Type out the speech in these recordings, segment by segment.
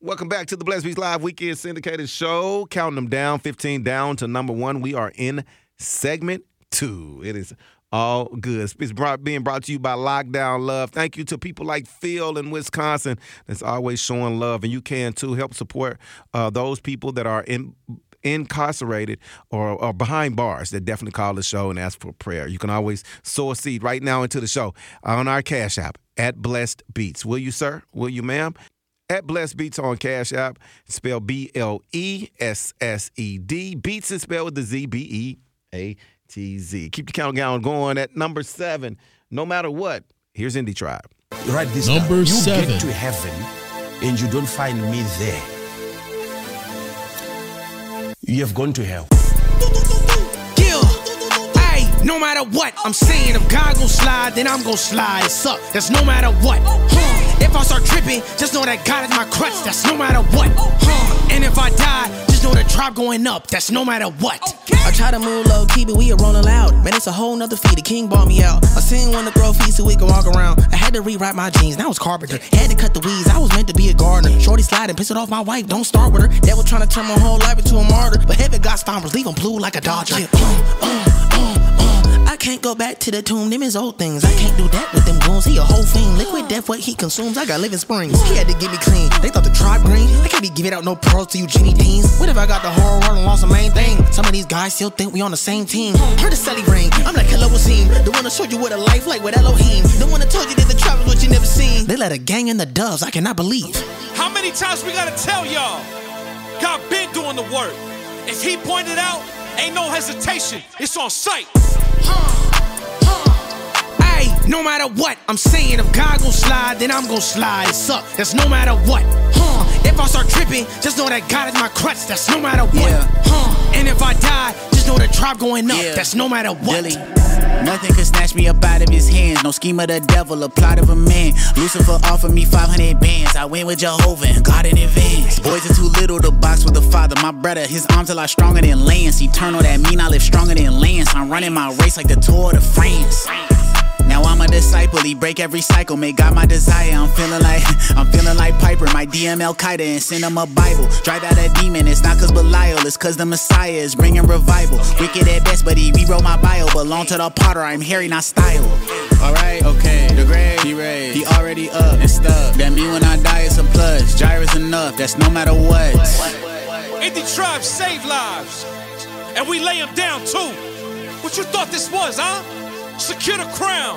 Welcome back to the Blessed Beats Live Weekend Syndicated Show. Counting them down, 15 down to number 1. We are in segment 2. It is all good. It's being brought to you by Lockdown Love. Thank you to people like Phil in Wisconsin that's always showing love. And you can, too, help support those people that are incarcerated or behind bars that definitely call the show and ask for prayer. You can always sow a seed right now into the show on our Cash App at Blessed Beats. Will you, sir? Will you, ma'am? At Blessed Beats on Cash App, spelled BLESSED. Beats is spelled with the Z, BEATZ. Keep the countdown going at number 7. No matter what, here's Indie Tribe. Write this number down. 7. You get to heaven and you don't find me there. You have gone to hell. No matter what, I'm saying if God gon' slide, then I'm gon' slide. Suck, that's no matter what. If I start tripping, just know that God is my crutch. That's no matter what. And if I die, just know the tribe going up. That's no matter what. I try to move low, keep it, we are rolling loud. Man, it's a whole nother feat, the king bought me out. I seen one to grow feet so we can walk around. I had to rewrite my jeans, now I was carpenter. Had to cut the weeds, I was meant to be a gardener. Shorty sliding, piss it off my wife, don't start with her. Devil trying to turn my whole life into a martyr. But heaven got stompers, leave them blue like a Dodger. I can't go back to the tomb, them is old things. I can't do that with them goons, he a whole fiend. Liquid death, what he consumes, I got living springs. He had to get me clean, they thought the tribe green. I can't be giving out no pearls to you Jimmy Deans. What if I got the whole world and lost the main thing? Some of these guys still think we on the same team. Heard the Sally ring, I'm like hello Wasim. The one that showed you what a life like with Elohim. The one that told you that the tribe is what you never seen. They let a gang in the doves, I cannot believe. How many times we gotta tell y'all? God been doing the work. If he pointed out, ain't no hesitation, it's on sight. No matter what, I'm saying if God gon' slide, then I'm gon' slide. It suck, that's no matter what. If I start tripping, just know that God is my crutch. That's no matter what. And if I die, just know the tribe going up. That's no matter what. Dilly. Nothing could snatch me up out of his hands. No scheme of the devil, a plot of a man. Lucifer offered me 500 bands. I went with Jehovah and God in advance. Boys are too little to box with the father. My brother, his arms are a lot stronger than Lance. Eternal, that mean I live stronger than Lance. I'm running my race like the Tour de France. Now I'm a disciple, he break every cycle, make God my desire. I'm feeling like Piper, my DM Al-Qaeda and send him a Bible. Drive out a demon, it's not cause Belial, it's cause the Messiah is bringing revival. Wicked at best, but he rewrote my bio. Belong to the potter, I'm Harry, not style. Alright, okay, the grave, he raised, he already up and stuck. That mean when I die it's a plus, Jireh's enough, that's no matter what. Indie Tribe save lives, and we lay them down too. What you thought this was, huh? Secure the crown.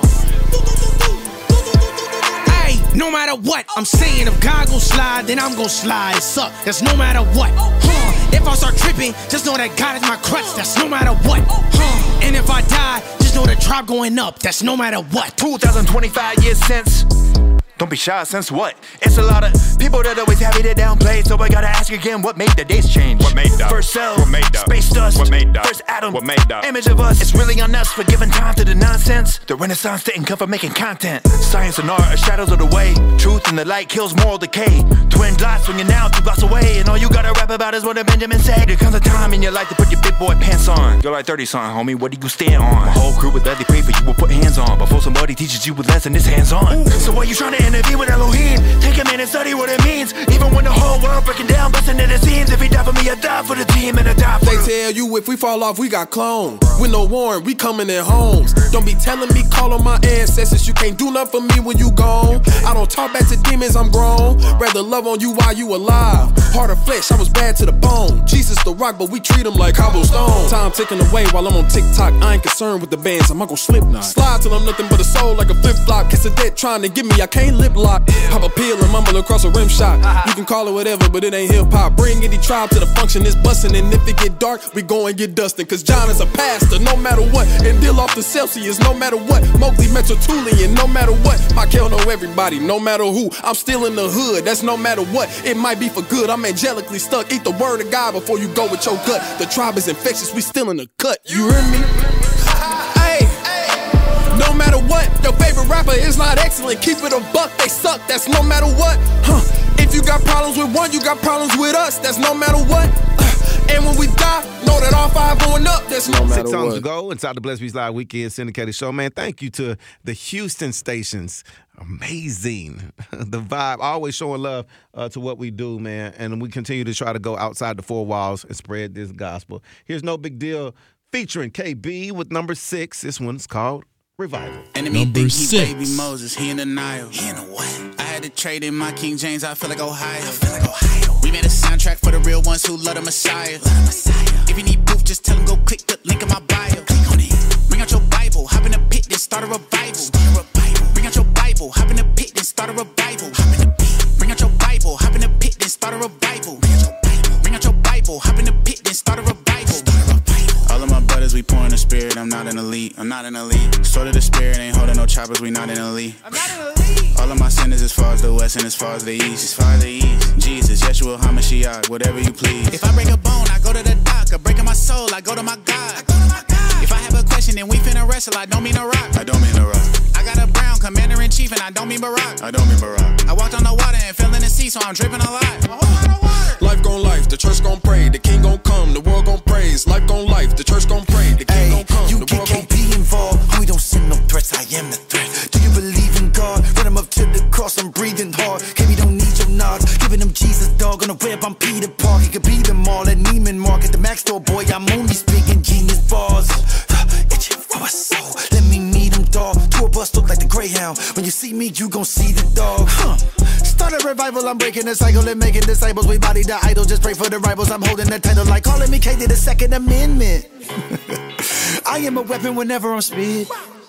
No matter what, I'm saying if God gon' slide, then I'm gon' slide. It suck, that's no matter what. If I start tripping, just know that God is my crutch. That's no matter what. And if I die, just know the tribe going up. That's no matter what. 2025 years since. Don't be shy, since what? It's a lot of people that always happy to downplay. So I gotta ask again, what made the days change? What made that? First cell, what made that? Space dust, what made that? First atom, what made that? Image of us, it's really on us for giving time to the nonsense. The Renaissance didn't come for making content. Science and art are shadows of the way. Truth and the light kills moral decay. Twin dots swinging out 2 blocks away, and all you gotta rap about is what a Benjamin said. There comes a time in your life to put your big boy pants on. You're like 30 something, homie, what do you stand on? My whole crew would gladly pray for you, will put hands on. Before somebody teaches you a lesson, it's hands on. So why you trying to intervene with Elohim? Take a minute, study what it means. Even when the whole world breaking down, busting at the seams. If he die for me, I die for the team and I die for They tell you if we fall off, we got cloned. With no warrant, we coming in homes. Don't be telling me, call on my ancestors. You can't do nothing for me when you gone. I don't talk back to demons, I'm grown. Rather love on you while you alive. Heart of flesh, I was bad to the bone. Jesus the rock, but we treat him like cobblestone. Time ticking away while I'm on TikTok. I ain't concerned with the bands, I'm not gon' slip. Slide till I'm nothing but a soul like a flip-flop. Kiss a dead trying to get me, I can't lip lock. Pop a pill and mumble across a rim shot. You can call it whatever, but it ain't hip-hop. Bring any tribe to the function, it's bustin'. And if it get dark, we go and get dustin'. Cause John is a pastor, no matter what. And deal off the Celsius, no matter what. Mowgli Metatulian, no matter what. Michael know everybody, no matter who. I'm still in the hood, that's no matter what. It might be for good, I'm angelically stuck. Eat the word of God before you go with your gut. The tribe is infectious, we still in the cut. You hear me? No matter what, your favorite rapper is not excellent. Keep it a buck, they suck, that's no matter what. If you got problems with one, you got problems with us, that's no matter what. And when we die, know that all 5 going up. That's no matter 6 songs what. to go inside the Blessed Beats Live Weekend Syndicated Show. Man, thank you to the Houston stations. Amazing. The vibe, always showing love to what we do, man. And we continue to try to go outside the 4 walls and spread this gospel. Here's No Big Deal featuring KB with number 6. This one's called Revival. Enemy Number think he 6. baby Moses, he in denial. He in a what? I had to trade in my King James, I feel like Ohio. We made a soundtrack for the real ones who love the Messiah. If you need proof, just tell them go click the link in my bio. Click on it. Bring out your Bible, hop in the pit, then start a revival. Bring out your Bible, hop in the pit, then start a revival. Bring out your Bible, hop in the pit, then start a revival. Bring out your Bible, hop in the pit, then start a revival. All of my brothers, we pouring the spirit, I'm not an elite. Sword of the spirit, ain't holding no choppers, we not in a league. All of my sinners as far as the west and as far as the east. Jesus, Yeshua, HaMashiach, whatever you please. If I break a bone, I go to the doctor. Breaking my soul, I go to my God. If I have a question, then we finna wrestle, I don't mean a rock. I got a brown commander-in-chief, and I don't mean Barack. I walked on the water and fell in the sea, so I'm dripping a lot. Life gon' life, the church gon' pray, the king gon' come, the world gon' praise. Life gon' life, the church gon' pray, the king gon' come, You the get world gon' KB involved, we don't send no threats, I am the threat. Do you believe in God? Run him up to the cross, I'm breathing hard. KB don't need your nods, giving him Jesus, dog. On the web, I'm Peter Park, he could be them all at Neiman Market. The Mac store boy, I'm only speaking genius bars. Itching for my soul, let me meet him, dog. Tour bus look like the Greyhound, when you see me, you gon' see the dog. Start a revival, I'm breaking the cycle and making disciples. We body the idol, just pray for the rivals. I'm holding the title like calling me K to the Second Amendment. I am a weapon whenever I'm spitting.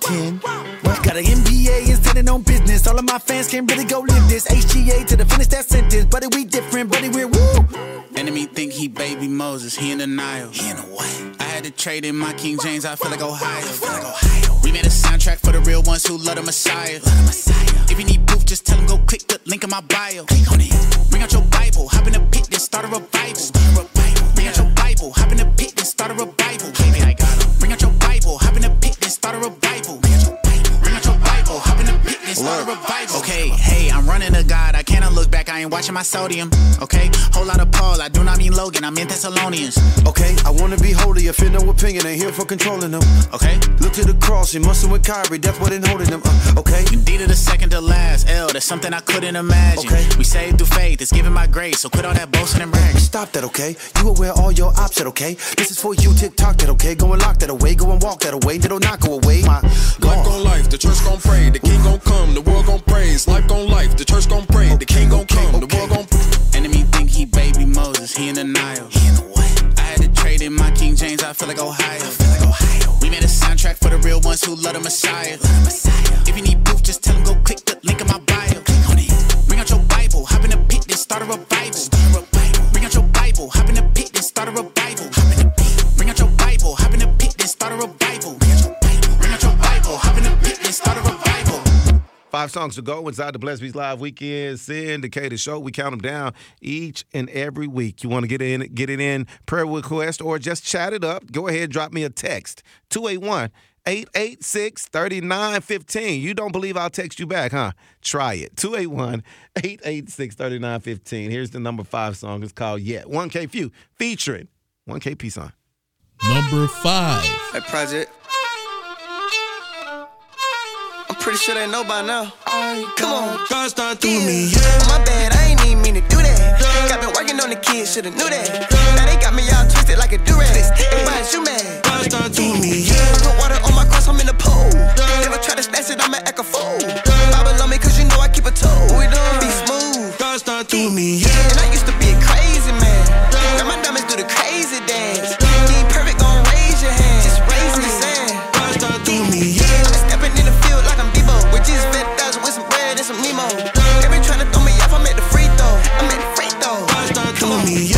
Got an MBA and standing on business. All of my fans can't really go live this. HGA to the finish that sentence. Buddy, we different, buddy, we're woo. Enemy think he baby Moses, he in denial. He in a what? I had to trade in my King James, I feel like Ohio. We made a soundtrack for the real ones who love the Messiah. If you need proof, just tell them go click the link in my bio. Click on it. Bring out your Bible, hop in the pit, then start a revival. Bring out your Bible, hop in the pit, then start a revival. Bring out your Bible, hop in the pit, then start a revival. Bring out your Bible, hop in the pit, then start a revival. Okay, hey, I'm running to God, I cannot look back, I ain't watching my sodium. Okay, whole lot of Paul, I do not mean Logan, I'm in Thessalonians. Okay, I wanna be holy, offend no opinion, ain't here for controlling them. Okay, Look to the cross, he muscle with Kyrie, that's what ain't holding them. Okay, you D to the second to last, L, that's something I couldn't imagine. Okay. We saved through faith, it's giving my grace, so quit all that boasting and bragging. stop that, okay? You aware all your options, okay? This is for you, TikTok that, okay? Go and lock that away, go and walk that away, that'll not go away. My life gon' life, the church gon' pray, the king gon' come, the world gon' praise. Life gon' life, the church gon' pray, the king gon' come, the world gon' Enemy think he baby Moses, he in denial. He in the what? I had to trade in my King James, I feel like Ohio. We made a soundtrack for the real ones who love the Messiah. If you need proof, just tell them go click the link in my bio. Click on it. Bring out your Bible, hop in the pit, then start a revival. Bring out your Bible, hop in the pit, then start a revival. Bring out your Bible, hop in the pit, then start a revival. Bring out your Bible, hop in the pit, then start a revival. 5 songs to go inside the Blessed Beats Live Weekend Syndicated Show. We count them down each and every week. You want to get it in prayer request or just chat it up, go ahead and drop me a text. 281-886-3915. You don't believe I'll text you back, huh? Try it. 281-886-3915. Here's the number 5 song. It's called Yet. 1K Few featuring 1K P-Son. Number 5. Hey, Project. I'm pretty sure they know by now. Come on. God start Yeah. My bad, I ain't even mean to do that. Got been working on the kids, shoulda knew that. Now they got me all twisted like a durag. Hey, why is you mad? God start doing me. I put water on my cross, I'm in the pole. Never try to snatch it, I'ma act a fool. Bible on me, cause you know I keep a toe. We done be smooth. God start doing me. And I used to be a crazy man. Now my diamonds do the crazy dance. You ain't perfect, gon' raise your hand. Just raise the sand. God start doing me. I'm stepping in the field like I'm Debo. With just 50,000 with some bread and some Nemo. They been tryna throw me off, I'm at the free throw. I'm at the free throw. God start Come on. doing me.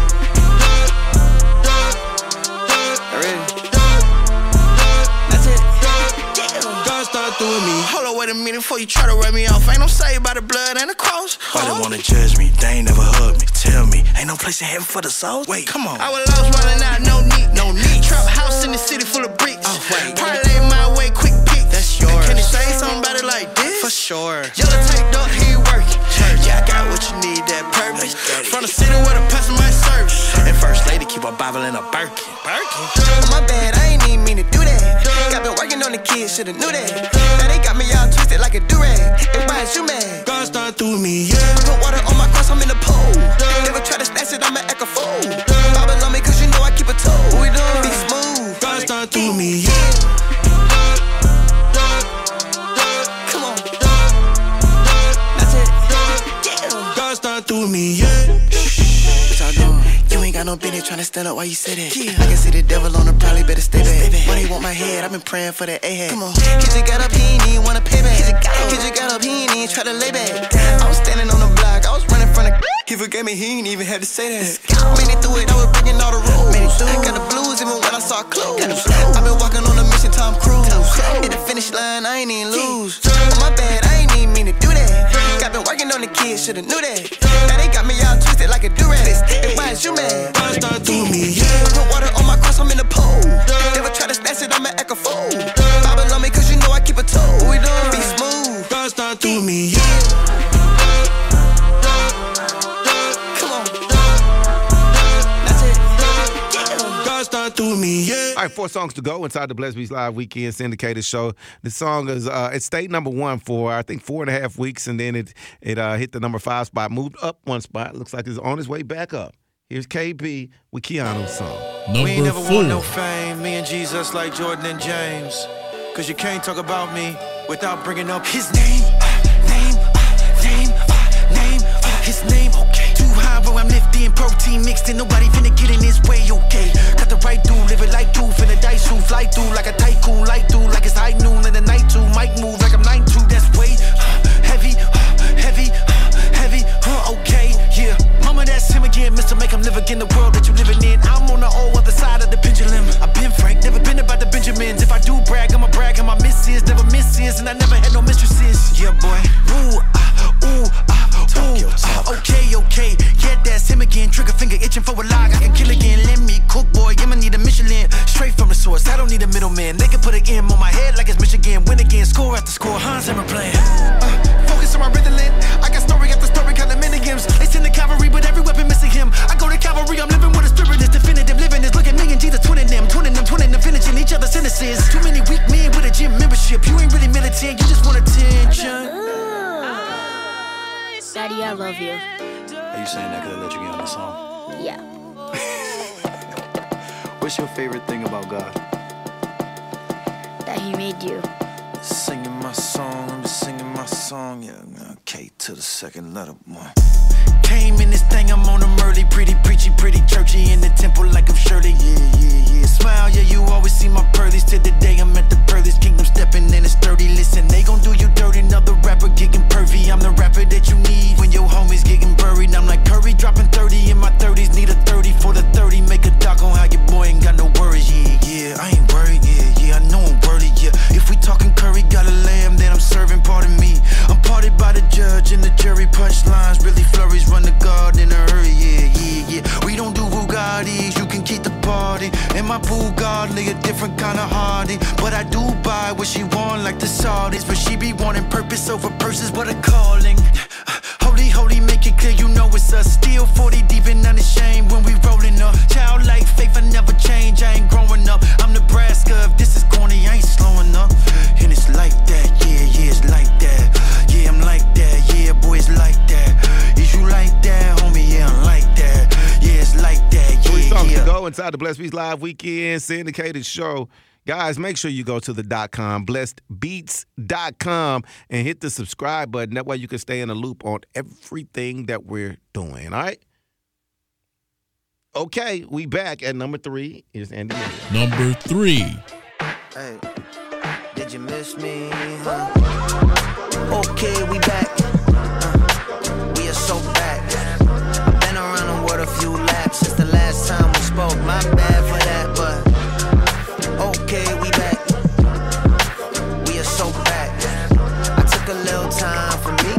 Ready? That's it. God start doing me. Hold on, wait a minute before you try to run me off. Ain't no saved by the blood and the cross. Why they wanna judge me? They ain't never hugged me. Tell me, ain't no place in heaven for the souls? Wait, come on. I was lost running out, no need. Trap house in the city full of bricks. Oh, wait. Parlay my way, quick pick. That's yours. Can you say something about it like this? For sure. Yellow taped up, he working. Church. I got what you need, that purpose. From the city where the pastor might serve. And first lady keep a Bible in a Birkin. Oh, my bad, I ain't even mean to do that. Got been working on the kids, shoulda knew that. Now they got me all twisted like a do-rag. And why is you mad? God started through me, yeah. Put water on my cross, I'm in the pole. Never try to snatch it, I'm an echo fool. Bible on me, cause you know I keep a toe. We doing be smooth. God started through me, yeah. Come on. That's it. Yeah. God started through me, yeah. What y'all doing? You ain't got no business tryna stand up while you sit there. I can see the devil on the probably better stay back. But they want my head, I've been praying for that A-head. Come on. Kid just got up, he ain't even wanna pay back. Kid just got up, he ain't even try to lay back. I was standing on the block, I was running from the. He forgave me, he ain't even had to say that. Made it through it, I was breaking all the rules. Got the blues even when I saw clues. I've been walking on a mission, Tom Cruise. Hit the finish line, I ain't even lose. Oh, my bad, I ain't even mean to do that. Got been working on the kids, shoulda knew that. Now they got me all twisted like a do-rag. And why is you mad? God started through me, yeah. Put water on my cross, I'm in the pole. Never try to snatch it, I'm an echo fool. Bible on me, cause you know I keep a toe. We doing be smooth. God started through me, yeah. Through me, yeah. All right, 4 songs to go inside the Blessed Beats Live Weekend Syndicated Show. The song is it stayed number 1 for I think 4.5 weeks, and then it hit the number 5 spot, moved up 1 spot. Looks like it's on its way back up. Here's KB with Keanu's song. We ain't never want no fame, me and Jesus like Jordan and James. Cause you can't talk about me without bringing up his name. His name, okay. Too high, bro, I'm lifting protein mixed in. Nobody finna get in this way, okay. Got the right dude, live it like two, finna dice through, fly through like a tycoon, light through like it's high noon in the night too. Mic move like I'm 9'2", that's way heavy, okay, yeah. Mama, that's him again, Mr. Make him live again the world that you living in. I'm on the old other side of the pendulum. I've been frank, never been about the Benjamins. If I do brag, I'ma brag on my misses, never misses, and I never had no mistresses. Yeah, boy. Okay, yeah, that's him again. Trigger finger itching for a log, I can kill again. Let me cook, boy, I'ma need a Michelin. Straight from the source, I don't need a middleman. They can put an M on my head like it's Michigan. Win again, score after score, Hans Zimmer playing. Focus on my Ritalin. I got story after story, condominiums. They send the cavalry, but every weapon missing him. I go to cavalry, I'm living with a spirit that's definitive. Living is look at me and Jesus, twinning them, finishing each other's sentences. Too many weak men with a gym membership. You ain't really militant, you just want attention. Daddy, I love you. Are you saying that because I let you get on the song? Yeah. What's your favorite thing about God? That he made you. Singing my song, yeah. K to the second letter, one. Came in this thing, I'm on them early, pretty preachy, pretty churchy in the temple like I'm Shirley. Yeah. Smile, yeah, you always see my pearlies. Till the day I'm at the pearlies, kingdom stepping in it's sturdy. Listen, they gon' do you dirty, another rapper getting pervy. I'm the rapper that you need when your homies getting buried. I'm like Curry, dropping 30 in my 30s, need a 30 for the 30. Make a doc on how your boy ain't got no worries. Yeah, I ain't worried, yeah, I know I'm worthy, yeah. If we talking Curry, got a lamb, then I'm serving, pardon me. I'm parted by the judge and the jury, punchlines really flurries, run the guard in a hurry, yeah. We don't do Bugattis, you can keep the party. And my Bugatti a different kind of hardy. But I do buy what she want like the Saudis. But she be wanting purpose over purses, what a calling. Holy, make it clear you know it's us. Still 40 deep and unashamed when we rolling up. Childlike faith, I never change, I ain't growing up. I'm Nebraska, if this is corny, I ain't slowing up. And it's like that, yeah, it's like that. Yeah, I'm like that, yeah, boy, it's like that. Is you like that, homie? Yeah, I'm like that. Yeah, it's like that, yeah. 3 songs to go inside the Blessed Beats Live Weekend Syndicated Show. Guys, make sure you go to the .com, blessedbeats.com, and hit the subscribe button. That way you can stay in the loop on everything that we're doing, all right? Okay, we back at number 3. Here's Andy. Number 3. Hey, did you miss me? Huh? Okay, we back. We are so back. I've been around the world a few laps since the last time we spoke. My bad for that, but okay, we back. We are so back. I took a little time for me.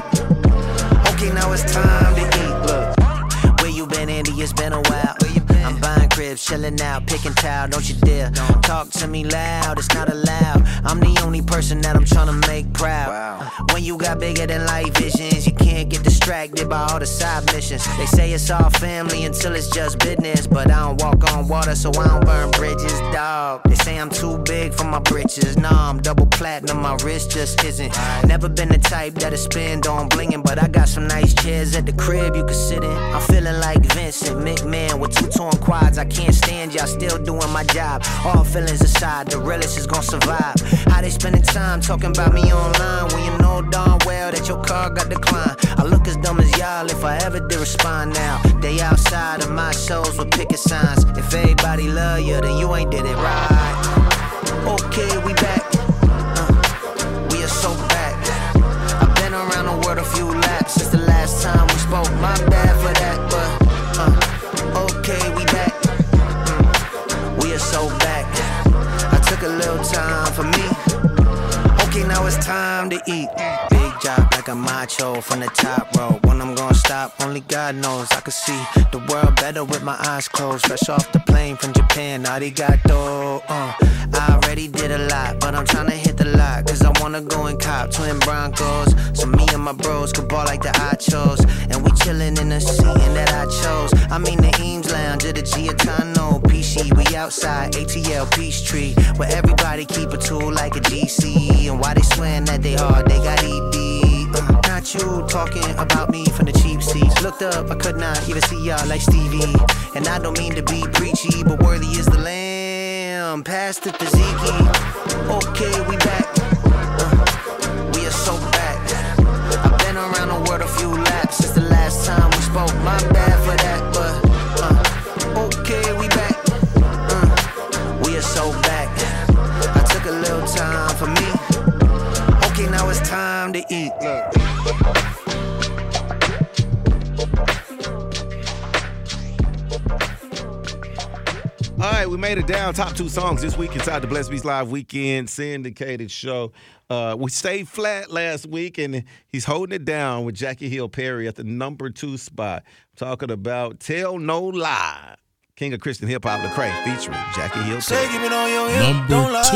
Okay, now it's time to eat. Look, where you been, Andy? It's been a while. I'm buying crib crib, chilling out, picking towel, don't you dare talk to me loud, it's not allowed. I'm the only person that I'm trying to make proud. When you got bigger than life visions, you can't get distracted by all the side missions. They say it's all family until it's just business, but I don't walk on water, so I don't burn bridges, dog. They say I'm too big for my britches. Nah, I'm double platinum, my wrist just isn't. Never been the type that'll spend on blinging, but I got some nice chairs at the crib you can sit in. I'm feeling like Vincent McMahon with 2 torn quads. I can't stand y'all still doing my job. All feelings aside, the realest is gonna survive. How they spending time talking about me online when you know darn well that your car got declined. I look as dumb as y'all if I ever did respond now. They outside of my shows with picket signs. If everybody love you, then you ain't did it right. Okay, we back. We are so back. I've been around the world a few laps since the last time we spoke. My bad for that, but okay, we back. We are so back. I took a little time for me. Okay, now it's time to eat. Big job like a macho from the top rope. When I'm gonna stop, only God knows. I could see the world better with my eyes closed. Fresh off the plane from Japan, arigato. I already did a lot, but I'm tryna hit the lot, cause I wanna go and cop twin Broncos, so me and my bros could ball like the Achos. And we chillin' in the scene that I chose. I mean the Eames Lounge at the Giotano. Pishi, we outside ATL Peachtree, where everybody keep a tool like a GC. And why they swearing that they hard, they got ED. Not you talking about me from the cheap seats. Looked up, I could not even see y'all like Stevie. And I don't mean to be preachy, but worthy is the lamb. Past the Taziki. Okay, we back. We are so back. I've been around the world a few laps since the last time we spoke. My bad for that, but okay, we back. We are so back. I took a little time for me. Okay, now it's time to eat. Look. All right, we made it down. Top 2 songs this week inside the Blessed Beats Live Weekend syndicated show. We stayed flat last week, and he's holding it down with Jackie Hill Perry at the number 2 spot. Talking about Tell No Lie. King of Christian Hip Hop, Lecrae, featuring Jackie Hill Perry. Say, keep it on your hip, number don't lie.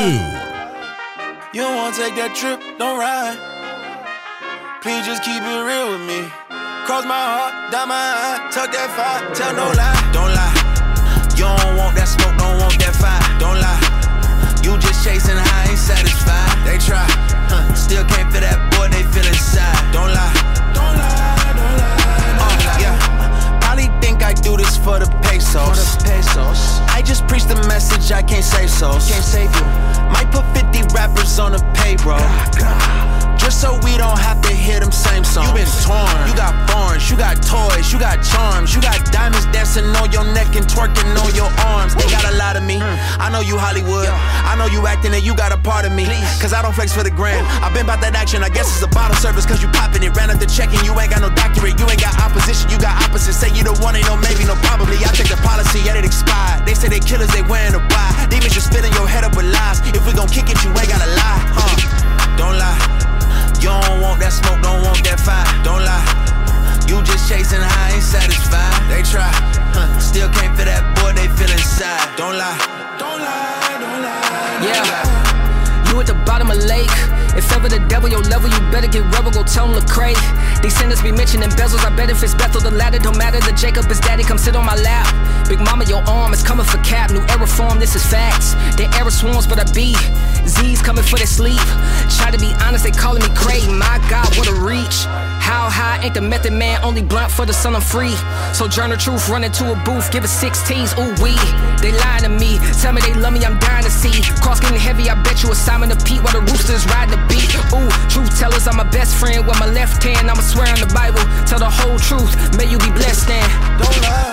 2. You don't wanna take that trip, don't ride. Please just keep it real with me. Cross my heart, down my eye, tuck that fire, tell no lie, don't lie. You don't want that smoke, don't want that fire, don't lie. You just chasing high, ain't satisfied. They try, still can't feel that boy, they feel inside. Don't lie, don't lie, don't lie. Yeah, probably think I do this for the pesos. I just preach the message, I can't save souls. Can't save you. Might put 50 rappers on the payroll. Just so we don't have to hear them same songs. You been torn, you got thorns, you got toys, you got charms, you got diamonds dancing on your neck and twerking on your arms. They got a lot of me, I know you Hollywood, I know you acting and you got a part of me, cause I don't flex for the gram. I've been about that action, I guess it's a bottle service, cause you popping it. Ran up the check and you ain't got no doctorate, you ain't got opposition, you got opposite. Say you the one, ain't no maybe, no probably. I take the policy, yet it expired. They say they killers, they wearing a why. Demons just filling your head up with lies. If we gon' kick it, you ain't gotta lie, don't lie. You don't want that smoke, don't want that fire, don't lie. You just chasing high, ain't satisfied. They try, still can't feel that boy, they feel inside. Don't lie, don't lie, don't lie. Yeah, you at the bottom of the lake. If ever the devil your level, you better get rebel, go tell him Lecrae. These sinners be mentioning bezels, I bet if it's Bethel, the ladder don't matter. The Jacob is daddy, come sit on my lap. Big mama, your arm is coming for cap. New era form, this is facts. They era swarms, but I be Z's coming for their sleep. Try to be honest, they calling me Craig. My God, what a reach. How high ain't the method man, only blunt for the son, I'm free. So journal truth, run into a booth, give it 16s, ooh wee. They lying to me, tell me they love me, I'm dying to see. Cross getting heavy, I bet you a Simon the Pete while the roosters ride the beat. Ooh, truth tellers, I'm my best friend. With my left hand, I'ma swear on the Bible. Tell the whole truth, may you be blessed then. Don't lie.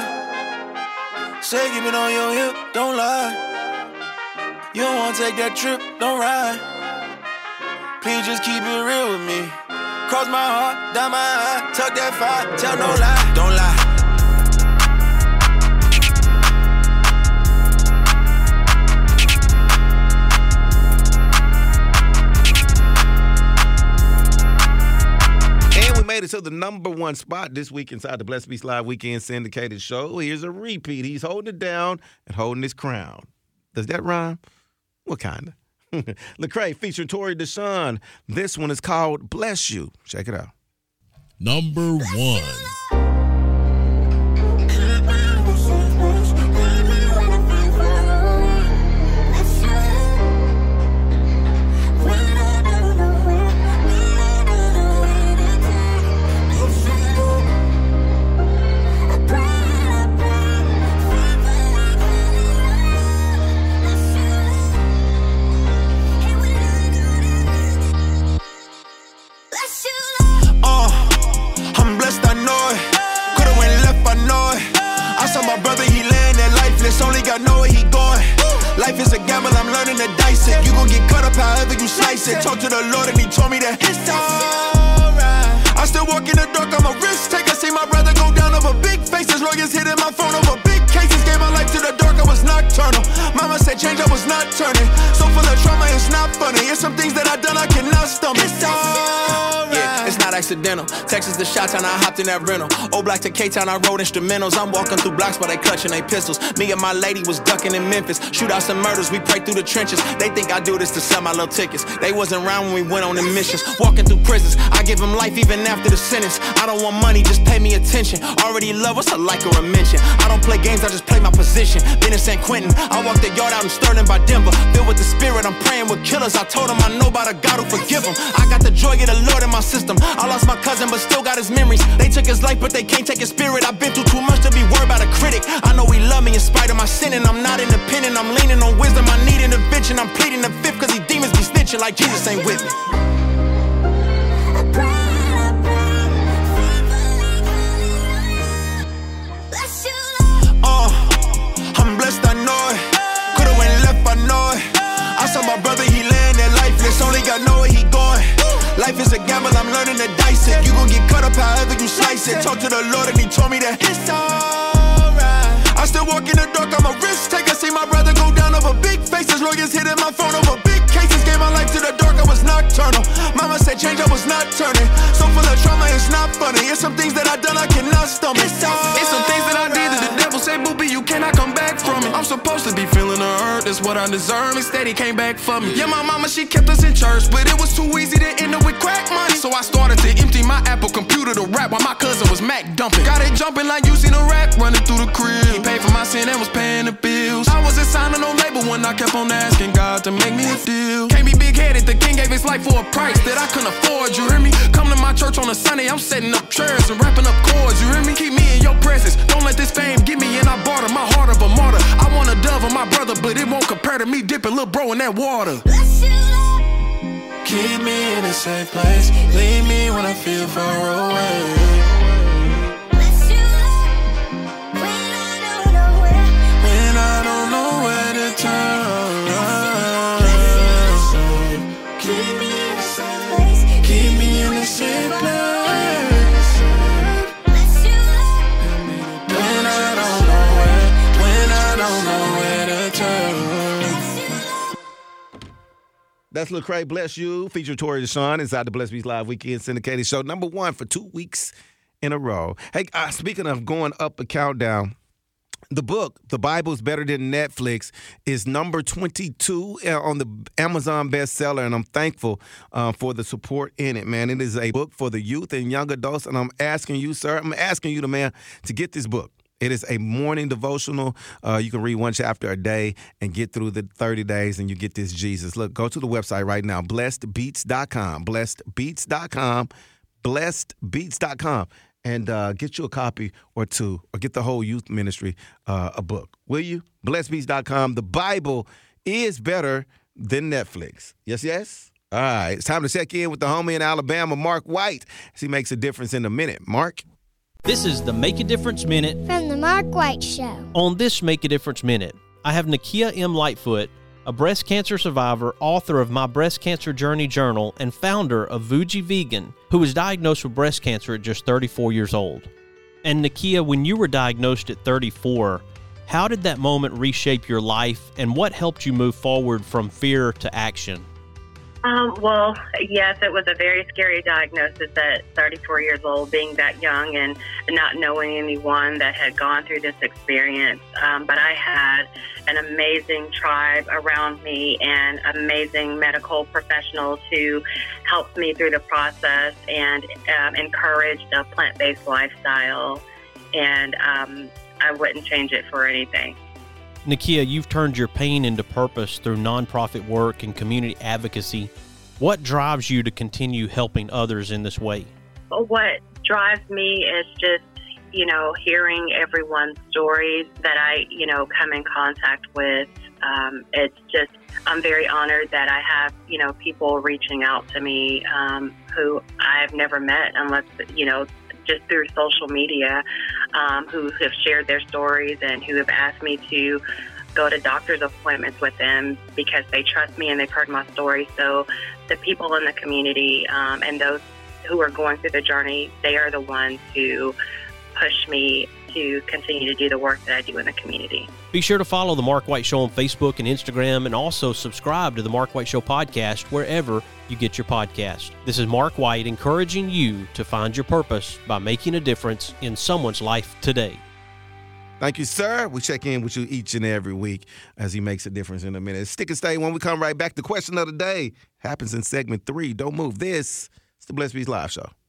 Say keep it on your hip, don't lie. You don't wanna take that trip, don't ride. Please just keep it real with me. Cross my heart, down my eye, tuck that fire, tell no lie, don't lie. And we made it to the number one spot this week inside the Blessed Beats Live Weekend Syndicated Show. Here's a repeat. He's holding it down and holding his crown. Does that rhyme? What kind of? Lecrae featuring Tori Deshawn. This one is called Bless You. Check it out. Number 1. My brother, he laying there lifeless, only God know where he going. Life is a gamble, I'm learning to dice it. You gon' get cut up however you slice it. Talk to the Lord and he told me that it's alright. I still walk in the dark, I'm a risk taker. See my brother go down over big faces. Lawyers hitting my phone over big cases. Gave my life to the dark, I was nocturnal. Mama said change, I was not turning. So full of trauma, it's not funny. It's some things that I done I cannot stomach. It's alright. Yeah, it's not accidental. Texas to Chi-Town, I hopped in that rental. Old Black to K-Town, I wrote instrumentals. I'm walking through blocks, but they clutching they pistols. Me and my lady was ducking in Memphis. Shootouts and murders, we pray through the trenches. They think I do this to sell my little tickets. They wasn't around when we went on the missions. Walking through prisons, I give them life even after the sentence. I don't want money, just pay me attention. Already love, what's a like or a mention? I don't play games, I just play my position. Been in San Quentin, I walked the yard out in Sterling by Denver. Filled with the spirit, I'm praying with killers. I told them I know about a God who forgive them. I got the joy of the Lord in my system. I lost my cousin, but still got his memories. They took his life, but they can't take his spirit. I've been through too much to be worried about a critic. I know he love me in spite of my sin, and I'm not independent. I'm leaning on wisdom, I need intervention. I'm pleading the fifth, cause these demons be snitching like Jesus ain't with me. I'm blessed, I know it. Could've went left, I know it. I saw my brother, he laying there lifeless. Only God know where he going. Life is a gamble, I'm learning to dice it. You gon' get cut up however you slice it. Talk to the Lord and he told me that it's alright. I still walk in the dark, I'm a risk taker. See my brother go down over big faces. Lawyers hitting my phone over big cases. Gave my life to the dark, I was nocturnal. Mama said change, I was not turning. So full of trauma, it's not funny. It's some things that I done I cannot stomach. It's some things that I did that the devil said, booby, you cannot come back from it. I'm supposed to be feeling the hurt, that's what I deserve. Instead he came back for me. Yeah, my mama, she kept us in church, but it was too easy to end up with crack money. So I started to empty my Apple computer to rap while my cousin was Mac dumping. Got it jumping like you seen a rap running through the crib. He paid for my sin and was paying the bills. I wasn't signing no label when I kept on asking God to make me a deal. Can't be big-headed, the king gave his life for a price that I couldn't afford, you hear me? Come to my church on a Sunday, I'm setting up chairs and wrapping up chords, you hear me? Keep me in your presence, don't let this fame get me and I barter my heart of a martyr. I want a dove on my brother, but it won't compare to me dipping lil' bro in that water. Keep me in a safe place, leave me when I feel far away. When I don't know where to turn. Keep me in a safe place, keep me in a safe place. When I don't know where to turn. That's Lecrae, Bless You, featuring Tori Deshawn inside the Blessed Beats Live Weekend Syndicated Show, number 1 for 2 weeks in a row. Hey, speaking of going up a countdown, the book, The Bible's Better Than Netflix, is number 22 on the Amazon bestseller, and I'm thankful for the support in it, man. It is a book for the youth and young adults, and I'm asking you, sir, the man, to get this book. It is a morning devotional. You can read one chapter a day and get through the 30 days, and you get this Jesus. Look, go to the website right now, blessedbeats.com, blessedbeats.com, and get you a copy or two, or get the whole youth ministry a book. Will you? Blessedbeats.com. The Bible is better than Netflix. Yes, yes? All right. It's time to check in with the homie in Alabama, Mark White, as he makes a difference in a minute. Mark? This is the Make a Difference Minute from the Mark White Show. On this Make a Difference Minute, I have Nakia M. Lightfoot, a breast cancer survivor, author of My Breast Cancer Journey Journal, and founder of Vujji Vegan, who was diagnosed with breast cancer at just 34 years old. And Nakia, when you were diagnosed at 34, how did that moment reshape your life, and what helped you move forward from fear to action? Well, yes, it was a very scary diagnosis at 34 years old, being that young and not knowing anyone that had gone through this experience. But I had an amazing tribe around me and amazing medical professionals who helped me through the process and encouraged a plant-based lifestyle. And I wouldn't change it for anything. Nakia, you've turned your pain into purpose through nonprofit work and community advocacy. What drives you to continue helping others in this way? What drives me is just, hearing everyone's stories that I, come in contact with. It's just, I'm very honored that I have, people reaching out to me who I've never met unless, just through social media, who have shared their stories and who have asked me to go to doctor's appointments with them because they trust me and they've heard my story. So the people in the community and those who are going through the journey, they are the ones who push me to continue to do the work that I do in the community. Be sure to follow The Mark White Show on Facebook and Instagram, and also subscribe to The Mark White Show podcast wherever you get your podcast. This is Mark White encouraging you to find your purpose by making a difference in someone's life today. Thank you, sir. We check in with you each and every week as he makes a difference in a minute. Stick and stay when we come right back. The question of the day happens in segment 3. Don't move. This is the Blessed Beast Live Show.